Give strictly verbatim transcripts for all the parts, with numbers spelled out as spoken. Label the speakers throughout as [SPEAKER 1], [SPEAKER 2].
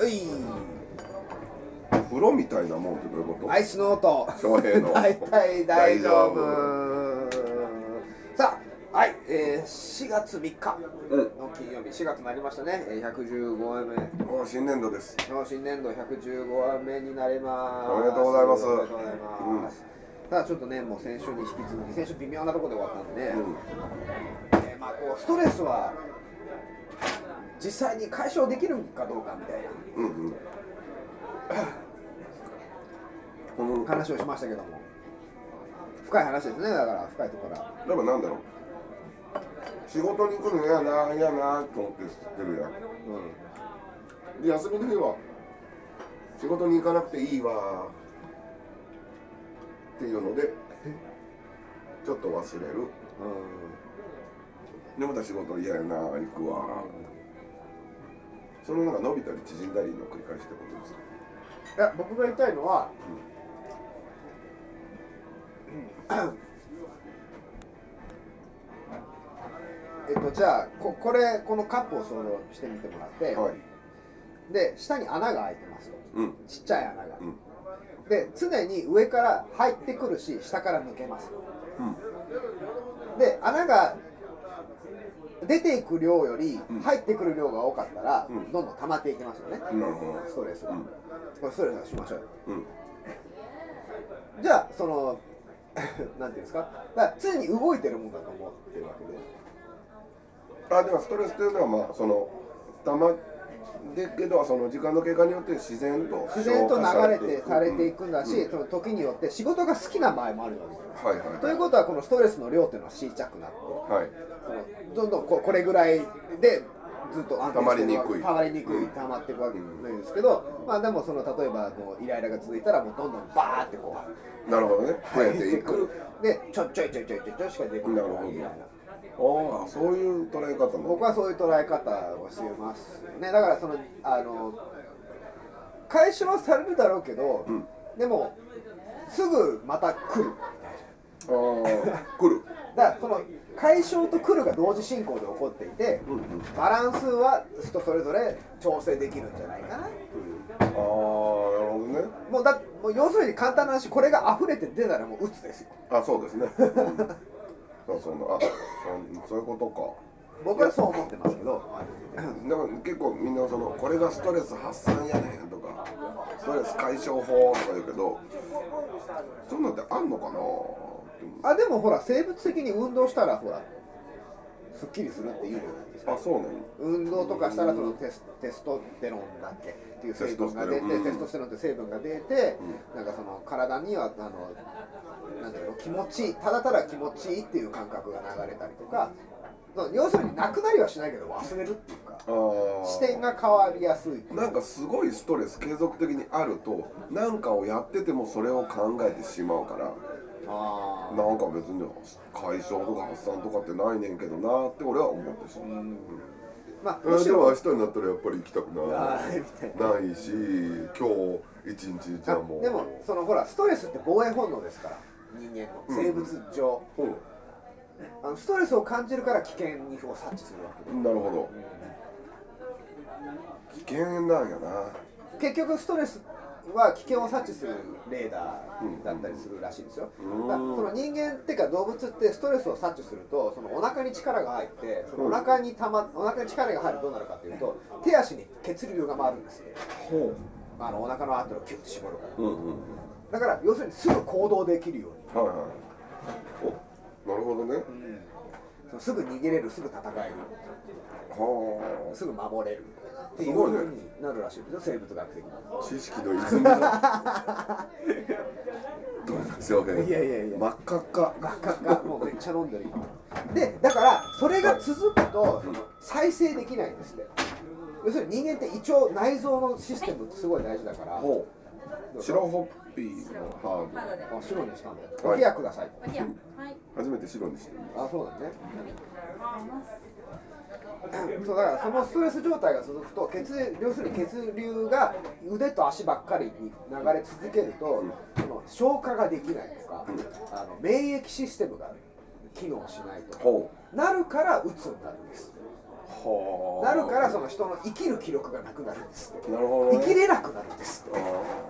[SPEAKER 1] うい
[SPEAKER 2] 風呂みたいなもんってどういうこと？
[SPEAKER 1] アイスノート
[SPEAKER 2] 翔平の
[SPEAKER 1] 大体大丈夫。さあ、はい、えー、しがつみっかの金曜日、しがつになりましたね。ひゃくじゅうごわめ
[SPEAKER 2] もう新年度です。
[SPEAKER 1] 新年度ひゃくじゅうごわめになります。
[SPEAKER 2] おめでとうございます。
[SPEAKER 1] おめでとうございます、うん、ただちょっとね、もう先週に引き続き、先週微妙なところで終わったんでね、うんえーまあ、こうストレスは実際に解消できるかどうかみたいな、うんうんこの話をしましたけども、深い話ですね。だから深いところは
[SPEAKER 2] でもなんだろう、仕事に行くの嫌な嫌なと思って知ってるやん、うん、で休みの日は仕事に行かなくていいわっていうのでちょっと忘れる、うん、でまた仕事嫌やな行くわ、そのなんか伸びたり縮んだりの繰り返しってことですか？
[SPEAKER 1] いや、僕が言いたいのは、うん、えっとじゃあ こ, これこのカップを想像してみてもらって、はい、で下に穴が開いてますと、うん、ちっちゃい穴が、うん、で常に上から入ってくるし下から抜けます、うん、で穴が出ていく量より入ってくる量が多かったら、うん、どんどん溜まっていきますよね、うん、ストレスが、うん、これストレスがしましょうよ、うん、じゃあそのなんていうんですか、だから常に動いてるもんだと思ってるわけで、
[SPEAKER 2] あでもストレスというのはまあその溜まってけどその時間の経過によって自然と
[SPEAKER 1] 自然と流れてされていくんだし、うん、その時によって仕事が好きな場合もあるわけですよ、はいはいはい、ということはこのストレスの量っていうのは小さくなって、はい、そのどんどんここれぐらいでずっと
[SPEAKER 2] 溜まりにくい
[SPEAKER 1] 溜まりにくい溜まっていくわけなんですけど、まあでもその例えばこうイライラが続いたらもうどんどんバーってこ
[SPEAKER 2] うなるほどね増えていく
[SPEAKER 1] でちょちょいちょいちょいちょいちょいしか出てこないみたいな。
[SPEAKER 2] ああ、そういう捉え方も
[SPEAKER 1] 僕はそういう捉え方をしてますよね。だからそのあの解消されるだろうけど、うん、でもすぐまた来るみたいな。ああ、来る。だからその解消と来るが同時進行で起こっていて、うんうん、バランスは人それぞれ調整できるんじゃないかなっていう。ああ、なるほどね。もうだもう要するに簡単な話、これが溢れて出たらもう鬱ですよ。
[SPEAKER 2] あ、そうですね。うんそうそうあそそういうことか。
[SPEAKER 1] 僕はそう思ってますけど、
[SPEAKER 2] でも結構みんなそのこれがストレス発散やねんとかストレス解消法とか言うけど、そういうのってあんのかな。
[SPEAKER 1] あでもほら生物的に運動したらほらすっきりするっていうじゃないですか。
[SPEAKER 2] あそうなの。
[SPEAKER 1] 運動とかしたらそのテス、テストステロンだっけっていう成分が出て、テストステロンって成分が出て、うん、なんかその体にはあのなんていうの気持ちいい、ただただ気持ちいいっていう感覚が流れたりとか、要するになくなりはしないけど忘れるっていうか、視点が変わりやすい。
[SPEAKER 2] なんかすごいストレス継続的にあるとなんかをやっててもそれを考えてしまうから、あなんか別に解消とか発散とかってないねんけどなって俺は思ってしまう。うん、まあ、もしも明日になったらやっぱり行きたくないないし、今日一日じゃもう
[SPEAKER 1] でもそのほらストレスって防衛本能ですから、人間の生物上、うんうん、あのストレスを感じるから危険にを察知するわけで。
[SPEAKER 2] なるほど、うん、危険なんやな。
[SPEAKER 1] 結局ストレスは危険を察知するレーダーだったりするらしいですよ。だからその人間っていうか動物ってストレスを察知するとそのお腹に力が入ってそのお腹にたまお腹に力が入るとどうなるかというと手足に血流が回るんですよ。ほうあのお腹の後をキュッと絞るから、うんうん、だから要するにすぐ行動できるように、はいはい、
[SPEAKER 2] おなるほどね、
[SPEAKER 1] うん、すぐ逃げれる、すぐ戦える、はすぐ守れるっていう風になるらしいですよ、生物学的に。
[SPEAKER 2] 知識の泉がどうなんですよね。
[SPEAKER 1] いやいやいや
[SPEAKER 2] 真っ赤っか
[SPEAKER 1] 真っ赤っかもうめっちゃ飲んでるで、だからそれが続くとその再生できないんですって。要するに人間って胃腸内臓のシステムってすごい大事だから。ほ
[SPEAKER 2] う白ホッピーのハーブ、
[SPEAKER 1] あ白にしたんだよ。お冷やください。
[SPEAKER 2] 初めて白にしてる。
[SPEAKER 1] あ、そうだね。そうだからそのストレス状態が続くと血要するに血流が腕と足ばっかりに流れ続けると、うん、その消化ができないとか、うん、あの免疫システムが機能しないとなるからうつになるんです。 なるからその人の生きる気力がなくなるんですって。
[SPEAKER 2] なるほど、ね、
[SPEAKER 1] 生きれなくなるんですって。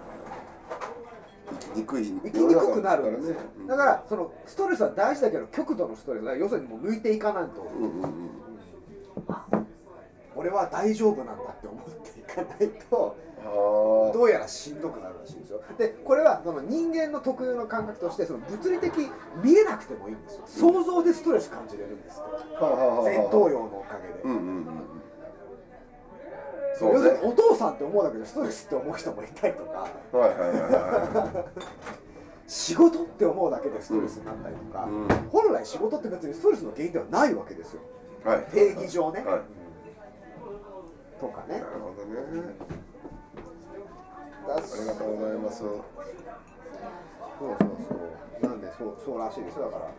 [SPEAKER 2] 生きにくい
[SPEAKER 1] 生きにくくなるんですよ、ね、だからそのストレスは大事だけど極度のストレスは要するにもう抜いていかないと、うんうんうん、俺は大丈夫なんだって思っていかないとどうやらしんどくなるらしいんですよ。でこれはその人間の特有の感覚としてその物理的見えなくてもいいんですよ。想像でストレス感じれるんですよ、前頭葉のおかげで、うんうんうん、そうね、要するにお父さんって思うだけでストレスって思う人もいたりとか、仕事って思うだけでストレスになったりとか、うん、本来仕事って別にストレスの原因ではないわけですよ、はい、定義上ね、はい、とかね。なるほどね。
[SPEAKER 2] ありがとうございます。そう
[SPEAKER 1] そうそう。なんでそうそうらしいですよ。だから。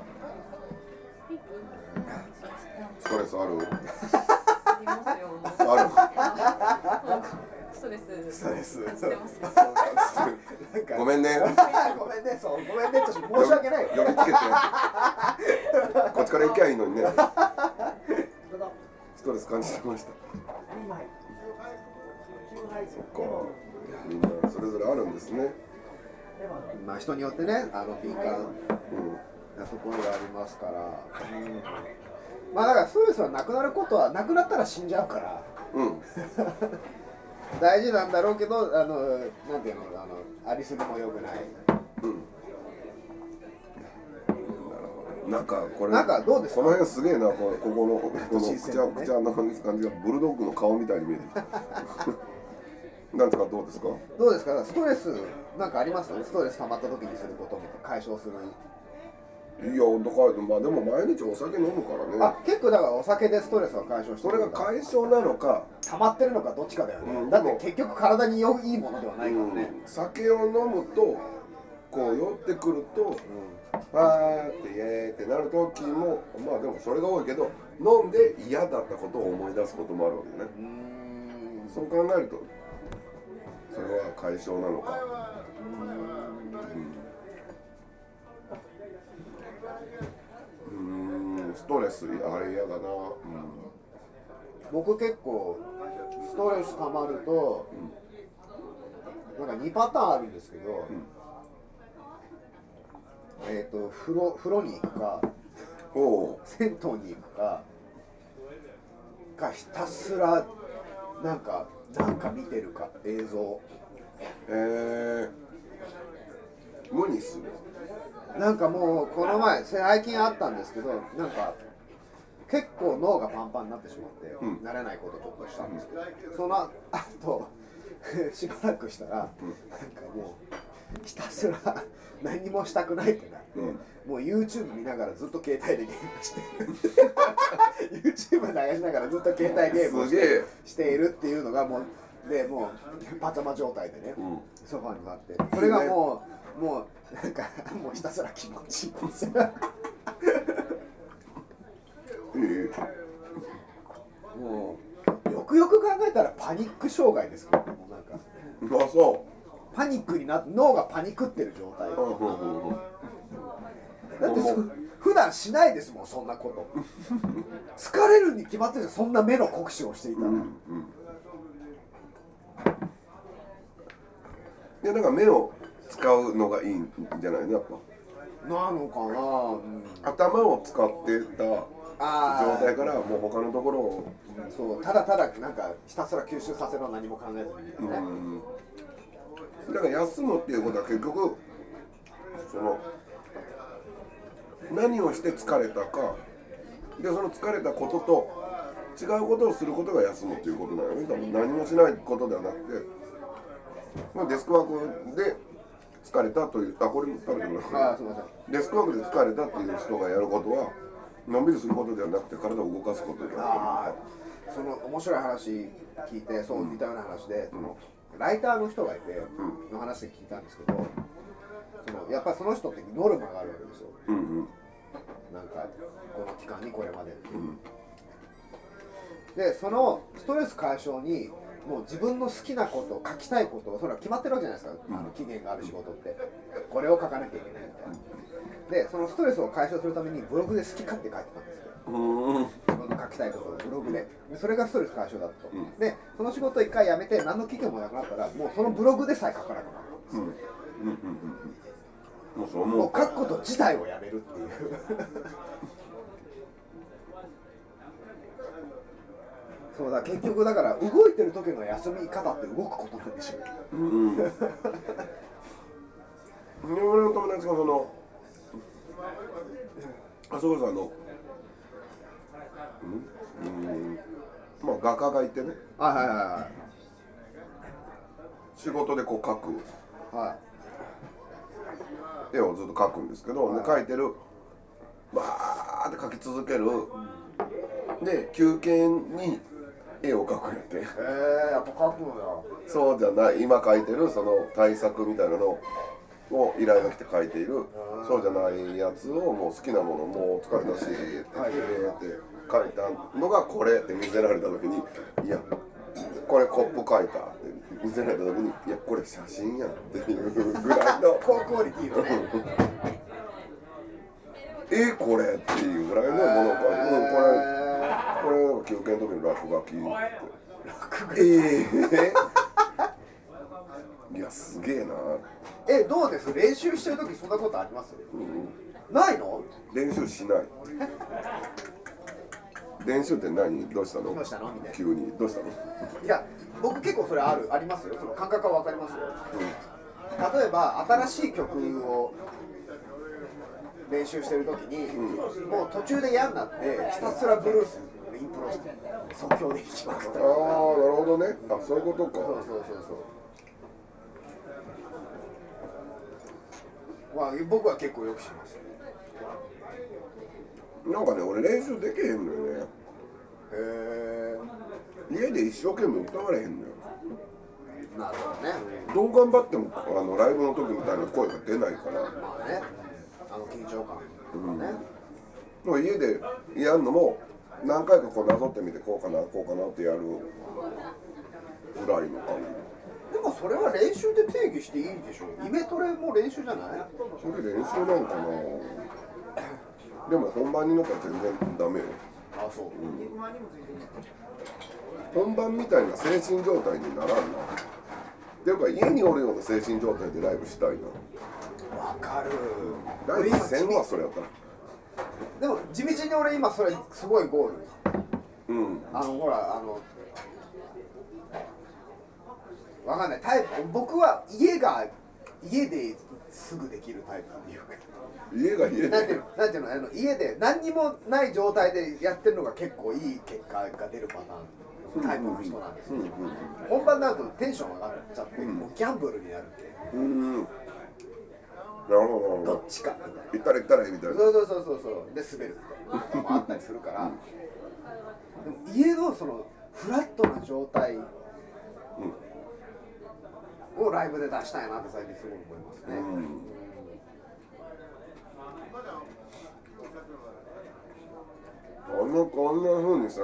[SPEAKER 2] ストレスある？
[SPEAKER 3] ありますよ。
[SPEAKER 2] ある。
[SPEAKER 3] ストレス。
[SPEAKER 1] ストレス。
[SPEAKER 3] 感じてます。
[SPEAKER 2] ごめんね。
[SPEAKER 1] ごめんね。そうごめんね。ちょっと申し訳ないよ。
[SPEAKER 2] 呼びつけて。こっちから行きゃいいのにね。ストレス感じてました。そっか、みんなそれぞれあるんですね。
[SPEAKER 1] まあ人によってね、あの敏感なところがありますから、うん、まあだからストレスはなくなることはなくなったら死んじゃうから、うん、大事なんだろうけど、あのなんていうの、あのありすぎも良くない。うん、
[SPEAKER 2] なんかこれ
[SPEAKER 1] なんかどうですか？
[SPEAKER 2] この辺すげえな、ここのこのくちゃくちゃな感じがブルドッグの顔みたいに見えてきた。なんですか、どうですか？
[SPEAKER 1] どうですか？ストレスなんかあります？ストレス溜まった時にすることみたいな、解消する。
[SPEAKER 2] いや、だからまあでも毎日お酒飲むからね。
[SPEAKER 1] あ、結構だからお酒でストレスは解消してる。
[SPEAKER 2] それが解消なのか
[SPEAKER 1] 溜まってるのかどっちかだよね。うん、だって結局体に良いいものではないからね。
[SPEAKER 2] うん、酒を飲むとこう酔ってくると、うん、わーってイエーってなる時も、まあでもそれが多いけど、飲んで嫌だったことを思い出すこともあるわけね。うん、そう考えるとそれは解消なのか。うん、うーん、ストレスあれ嫌だな。うん、
[SPEAKER 1] 僕結構ストレス溜まると、うん、なんかにパターンあるんですけど、うん、えっと風呂風呂に行くか、銭湯に行くか、かひたすらなんかなんか見てるか、映像。
[SPEAKER 2] えー、無にする。
[SPEAKER 1] なんかもうこの前最近あったんですけど、なんか結構脳がパンパンになってしまって、うん、慣れないことちょっとしたんですけど、うん、そのあとしばらくしたら、うん、なんかもうひたすら何もしたくないってなって、うん、もう YouTube 見ながらずっと携帯でゲームしてYouTube 流しながらずっと携帯ゲームをしてしているっていうのがもうでもうパジャマ状態でね、うん、ソファに座ってそれがもうもうなんかもうひたすら気持ちいいんですよもうよくよく考えたらパニック障害ですけど、もうなんか
[SPEAKER 2] あ、そう
[SPEAKER 1] パニックになって脳がパニクってる状態、うんうんうん、だってそ普段しないですもん、そんなこと疲れるに決まってる、そんな目の酷使をしていたら、うんうん、
[SPEAKER 2] いやだから目を使うのがいいんじゃないの、やっぱ
[SPEAKER 1] なのかな、うん、
[SPEAKER 2] 頭を使ってた状態からもう他のところを、
[SPEAKER 1] うん、そうただただなんかひたすら吸収させるの何も考えずにみたいなね、
[SPEAKER 2] うん、だから休むっていうことは結局その何をして疲れたかで、その疲れたことと違うことをすることが休むっていうことなのね。多分何もしないことではなくて、まあ、デスクワークで疲れたという、あ、これも食べてください。あ、すみません。デスクワークで疲れたっていう人がやることはのんびりすることではなくて体を動かすことであ
[SPEAKER 1] る。その面白い話聞いて、そう似たような話で、うん、ライターの人がいて、うん、の話で聞いたんですけど、そのやっぱりその人ってノルマがあるわけですよ、うんうん、なんかこの期間にこれまで、うん、でそのストレス解消にもう自分の好きなこと書きたいことそれは決まってるわけじゃないですか、うん、あの期限がある仕事ってこれを書かなきゃいけないみたいなで、そのストレスを解消するためにブログで好き勝手書いてたんですよ。
[SPEAKER 2] うん
[SPEAKER 1] 自分の書きたいことをブログで、それがストレス解消だと、うん、でその仕事を一回辞めて何の企業もなくなったらもうそのブログでさえ書かなくなるんですよ、うんうんうんうん、もうそのもう書くこと自体をやめるっていうそうだ、結局だから動いてる時の休み方って動くことなんでしょう、うん、で
[SPEAKER 2] 俺の友達がそのあそこさんのうんうんまあ画家がいてね、
[SPEAKER 1] はいはいはいはい、
[SPEAKER 2] 仕事でこう描く、
[SPEAKER 1] はい、
[SPEAKER 2] 絵をずっと描くんですけど、はい、で描いてるバーって描き続ける、うん、で休憩に絵を描くんやって。へ
[SPEAKER 1] えー、やっぱ描くんだ。
[SPEAKER 2] そうじゃない、今描いてるその対策みたいなのを依頼が来て描いている、そうじゃないやつをもう好きなものもう疲れたしって言って描いたのがこれって見せられた時に、いやこれコップ描いたって見せられた時に、いやこれ写真やんっていうぐらいの
[SPEAKER 1] 高クオリティのね
[SPEAKER 2] えこれっていうぐらいのものを描いて、うん、これこれなんか休憩の時の落書きって。ええー、いやすげえな。
[SPEAKER 1] え、どうです？練習してる時そんなことあります？うん、ないの？
[SPEAKER 2] 練習しない。練習って何？どうしたの？
[SPEAKER 1] どうしたの？みたいな。
[SPEAKER 2] 急にどうしたの？
[SPEAKER 1] いや、僕結構それあるありますよ。その感覚はわかりますよ。うん、例えば新しい曲を練習してる時に、うん、もう途中で嫌になってひたすらブルースインプロして即興で弾きまくったりとか。ああ、
[SPEAKER 2] なるほどね。あ、そういうことか。
[SPEAKER 1] そうそうそうそう。まあ、僕は結構よくしますね。
[SPEAKER 2] なんかね、俺練習できへんのよね。
[SPEAKER 1] へ
[SPEAKER 2] え。家で一生懸命歌われへんのよ。
[SPEAKER 1] なるほどね。
[SPEAKER 2] どう頑張ってもあのライブの時みたいな声が出ないから。
[SPEAKER 1] まあね。あの緊張感とかね。
[SPEAKER 2] うん、家でやるのも何回かこうなぞってみてこうかなこうかなってやるぐらいの感じ。
[SPEAKER 1] でもそれは練習で定義していいでしょ。イメトレも練習じゃない？
[SPEAKER 2] それ練習なんかな。でも本番になったら全然ダメよ。
[SPEAKER 1] あ、そう、うん、
[SPEAKER 2] 本番みたいな精神状態にならんな。っていうか家におるような精神状態でライブしたいな。
[SPEAKER 1] わかる。
[SPEAKER 2] ライブせんはそれやったら。
[SPEAKER 1] でも地道に俺今それすごいゴール。
[SPEAKER 2] うん。
[SPEAKER 1] あのほらあのわかんないタイプ。僕は家が家ですぐできるタイプっていうか。
[SPEAKER 2] 家が家で。
[SPEAKER 1] なんていうのなんていうのあの家で何にもない状態でやってるのが結構いい結果が出るパターンのタイプの人なんですよ。本番になるとテンション上がっちゃって、うん、もうギャンブルになるんで。
[SPEAKER 2] うん。なるほど。
[SPEAKER 1] どっちかみたいな。
[SPEAKER 2] 行ったら行ったらいいみたいな。
[SPEAKER 1] そうそうそうそうそうで滑るみたいなのもあったりするから。でも家のそのフラットな状態をライブで出したいなって最近すごい思いますね。うん、
[SPEAKER 2] こんなこんな風にさ、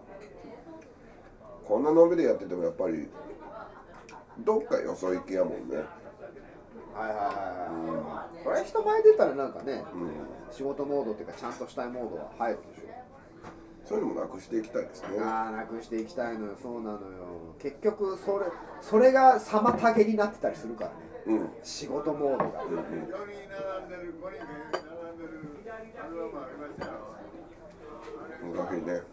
[SPEAKER 2] こんなのんびりやっててもやっぱりどっかよそ行きやもんね。
[SPEAKER 1] はいはいはいはい。うん、これ人前出たらなんかね、うん、仕事モードっていうかちゃんとしたいモードは入るでしょ。
[SPEAKER 2] そういうのもなくしていきたいですね。
[SPEAKER 1] ああ、なくしていきたいのよ。そうなのよ。結局それそれが妨げになってたりするからね。うん、仕事モードが。うんうん
[SPEAKER 2] 難しいね。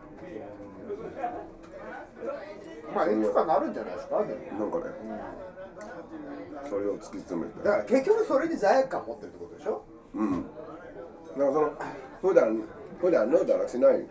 [SPEAKER 1] まあいつかなるんじゃないですか。でも
[SPEAKER 2] なんかね、うん、それを突き詰めて。
[SPEAKER 1] だから結局それに罪悪感持ってるってことでしょ。
[SPEAKER 2] うん。だからその普段普段のだらしない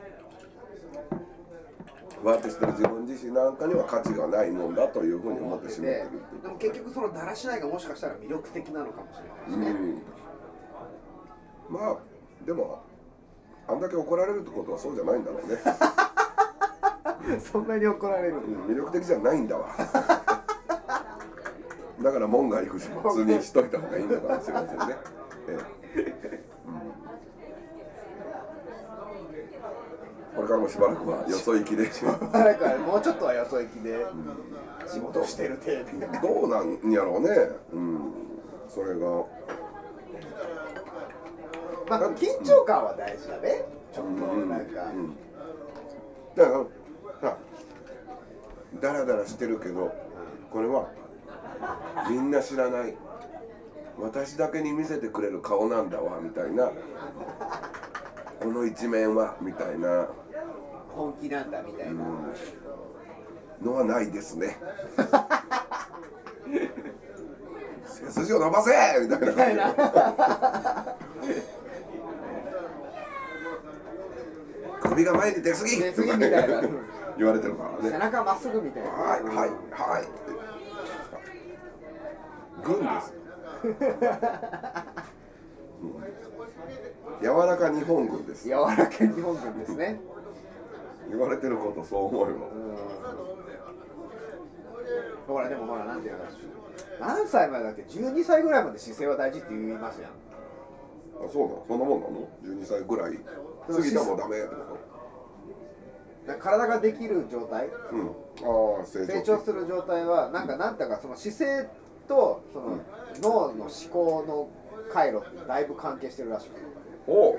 [SPEAKER 2] ワーテしてる自分自身なんかには価値がないもんだというふうに思ってしまってるっていう。
[SPEAKER 1] でも結局そのだらしないがもしかしたら魅力的なのかもしれないですね。
[SPEAKER 2] うん、まあでもあんだけ怒られるってことはそうじゃないんだろうね。
[SPEAKER 1] そんなに怒られる、
[SPEAKER 2] うん、魅力的じゃないんだわ。だから門外不出にしといた方がいいのかもしれませんね。ええ、うん、これからもしばらくはよそ行きでしば
[SPEAKER 1] らくはもうちょっとはよそ行きで仕事をしてる程度。
[SPEAKER 2] どうなんやろうね、うん、それが
[SPEAKER 1] まあ緊張感は大事だね。 ちょっとなんか、うんうん、
[SPEAKER 2] だからダラダラしてるけど、これはみんな知らない私だけに見せてくれる顔なんだわみたいな、この一面はみたいな、
[SPEAKER 1] 本気なんだみたいな、うん、
[SPEAKER 2] のはないですね。背筋を伸ばせみたいな感じで首が前に出過ぎ
[SPEAKER 1] 出過ぎみたいな
[SPEAKER 2] 言われてるからね。
[SPEAKER 1] 背中まっすぐみたいな。
[SPEAKER 2] はいはいはい。軍です。うん、柔らか日本軍です。
[SPEAKER 1] 柔らか日本軍ですね。
[SPEAKER 2] 言われてることそう思うよ。
[SPEAKER 1] ほらでもほらなんていうの、何歳までだっけ、じゅうにさいぐらいまで姿勢は大事って言いますやん。
[SPEAKER 2] あ、そうなの、そんなもんなの？じゅうにさいぐらい過ぎたもダメってこと？
[SPEAKER 1] 体ができる状態、うん、あ成, 成長する状態はなんかなんだかその姿勢とその脳の思考の回路ってだいぶ関係してるらしくて、お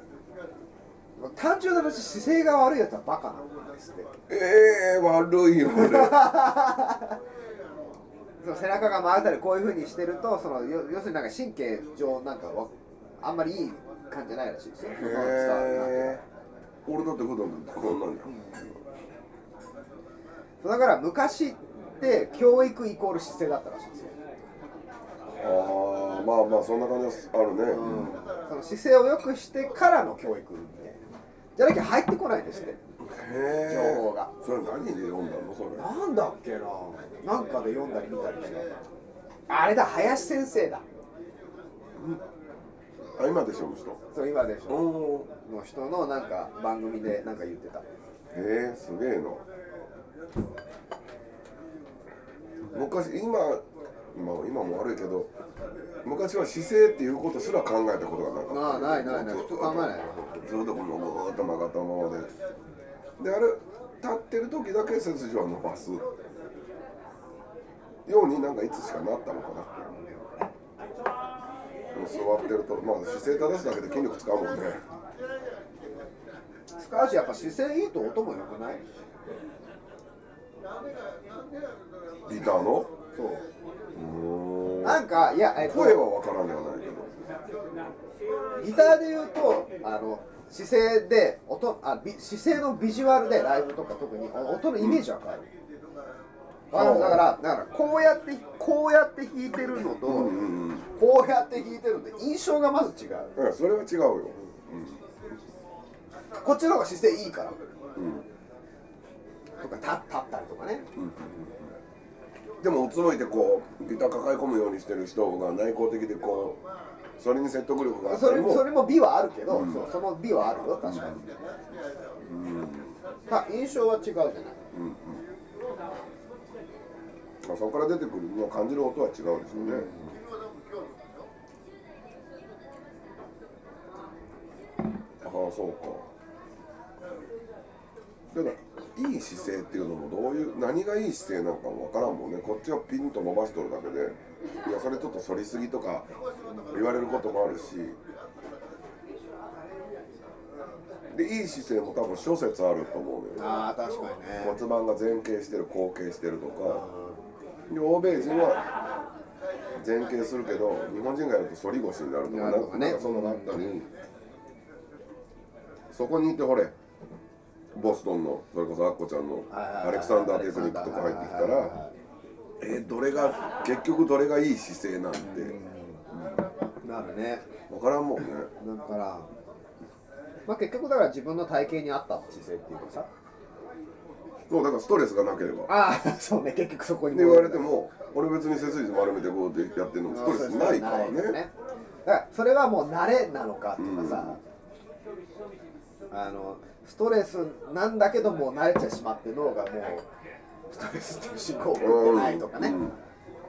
[SPEAKER 1] 単純な話、姿勢が悪いやつはバカなんですって。
[SPEAKER 2] ええー、悪いよ俺
[SPEAKER 1] その背中が回ったりこういう風にしてると、その要するになんか神経上なんかあんまりいい感じじゃないらしいですよ。へ
[SPEAKER 2] え。俺だって普段こんなんじゃん、
[SPEAKER 1] うん、だから昔って教育イコール姿勢だったらしいですよ。
[SPEAKER 2] ああ、まあまあそんな感じあるね、うん、
[SPEAKER 1] その姿勢を良くしてからの教育みたいなじゃなきゃ入ってこないですって、
[SPEAKER 2] へ
[SPEAKER 1] 情報が。
[SPEAKER 2] それ何で読んだのそれ？
[SPEAKER 1] なんだっけな、なんかで読んだり見たりして、あれだ、林先生だ、
[SPEAKER 2] うん、あ、今でしょの人？
[SPEAKER 1] そう今でしょの人のなんか番組でなんか言ってた。へ
[SPEAKER 2] え、すげえな。昔、今今今も悪いけど、昔は姿勢っていうことすら考えたことがなかった。
[SPEAKER 1] ああ、ないないない、普通考えない。
[SPEAKER 2] ずっとこのぐーっと曲がったままで、であれ立ってる時だけ背筋を伸ばすようになんかいつしかなったのかな。座ってると、まあ姿勢正すだけで筋力使うもんね。
[SPEAKER 1] 使うし、やっぱ姿勢いいと音も良くない？
[SPEAKER 2] ギターの？
[SPEAKER 1] そう。なんかいや、えっと、
[SPEAKER 2] 声は分からんではないけど、
[SPEAKER 1] ギターで言うとあの姿勢で音あび姿勢のビジュアルでライブとか特に音のイメージは変わる。うん、だからだからこうやってこうやって弾いてるのと、うんうんうん、こうやって弾いてるので印象がまず違う。
[SPEAKER 2] うん、それは違うよ。うん、
[SPEAKER 1] こっちの方が姿勢いいから。うん、とか立立ったりとかね。うんうんうん、
[SPEAKER 2] でもうつむいてこうギター抱え込むようにしてる人が内向的でこうそれに説得力があったりも
[SPEAKER 1] そ, れそれも美はあるけど、うん、そ, その美はあるよ確かに、うんうん、まあ印象は違うじゃない、うんうん、
[SPEAKER 2] まあ、そこから出てくるの感じる音は違うでしょうね、うん、ああそうか。ただいい姿勢っていうのもどういう何がいい姿勢なのかもわからんもんね。こっちはピンと伸ばしとるだけで、いやそれちょっと反りすぎとか言われることもあるし、でいい姿勢も多分諸説あると思うのよ。
[SPEAKER 1] ああ確かにね。
[SPEAKER 2] 骨盤が前傾してる後傾してるとか、で欧米人は前傾するけど日本人がやると反り腰になるとか、なんか、ね、なんかそのがあったり、そこにいてほれボストンのそれこそアッコちゃんのアレクサンダーテクニックとか入ってきたら、えどれが結局どれがいい姿勢なんて、うん、
[SPEAKER 1] なるね。
[SPEAKER 2] 分からんもんね。
[SPEAKER 1] だから、まあ、結局だから自分の体型に合った姿勢っていうかさ、
[SPEAKER 2] そうだからストレスがなければ、
[SPEAKER 1] ああそうね、結局そこに
[SPEAKER 2] 言われても俺別に背筋丸めてこうってやってるのもストレスないからね。ね
[SPEAKER 1] だからそれはもう慣れなのかとかさ、うん、あのストレスなんだけどもう慣れてしまって脳がもうストレスっていう信号を送ってないとかね、うんうん、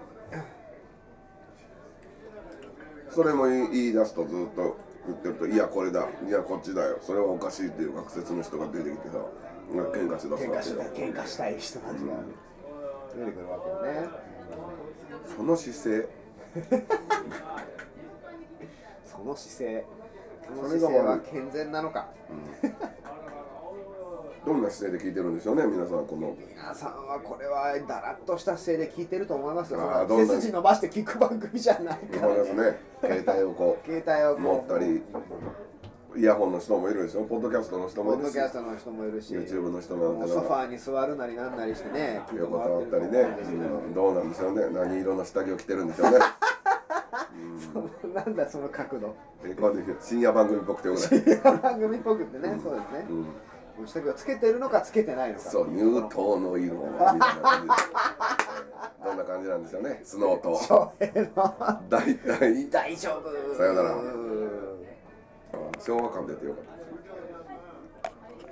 [SPEAKER 2] それも言い出すとずっと言ってると、いやこれだ、いやこっちだよ、それはおかしいっていう学説の人が出てきてさ、喧嘩しだすわけよ。
[SPEAKER 1] 喧嘩したい人たちが出てくるわけよね、
[SPEAKER 2] うん、その姿勢
[SPEAKER 1] その姿勢この姿勢は健全なのか、
[SPEAKER 2] うん、どんな姿勢で聞いてるんでしょうね、皆さん。この
[SPEAKER 1] 皆さんはこれはだらっとした姿勢で聞いてると思いますよ。背筋伸ばして聞く番組じゃないから、ね、
[SPEAKER 2] そうですね。携帯をこう
[SPEAKER 1] 携帯をこう
[SPEAKER 2] 持ったり、イヤホンの人もいるでしょ、ポッドキャストの人もいるし、
[SPEAKER 1] ポッドキャストの人もいるし、
[SPEAKER 2] YouTube の人も
[SPEAKER 1] ソファーに座るなりなんなりしてね、
[SPEAKER 2] 横たわったりね、うん、どうなんでしょうね、何色の下着を着てるんでしょうね。
[SPEAKER 1] うん、なんだその角度。
[SPEAKER 2] えこれ深夜番組っぽくてよくない。
[SPEAKER 1] 深夜番組っぽくてね、うん、そうですね。うん、下着をつけてるのかつけてないのか。
[SPEAKER 2] そう、乳頭の色みたいな感じで。どんな感じなんでしょうね、スノーと。大体
[SPEAKER 1] 大丈夫。
[SPEAKER 2] さよなら。昭和感出てよかった。